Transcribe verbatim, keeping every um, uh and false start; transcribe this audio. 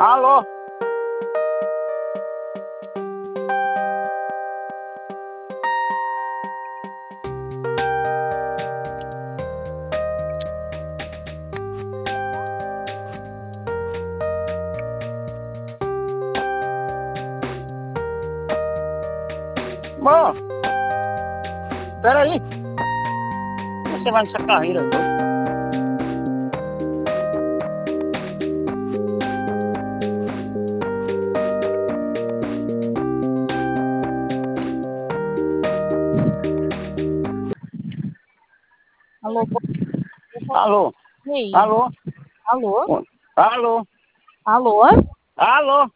Alô? Bom, peraí. Você vai nessa carreira aí, doido? Alô, bo- Alô? e aí? Alô? Alô? Alô? Alô? Alô?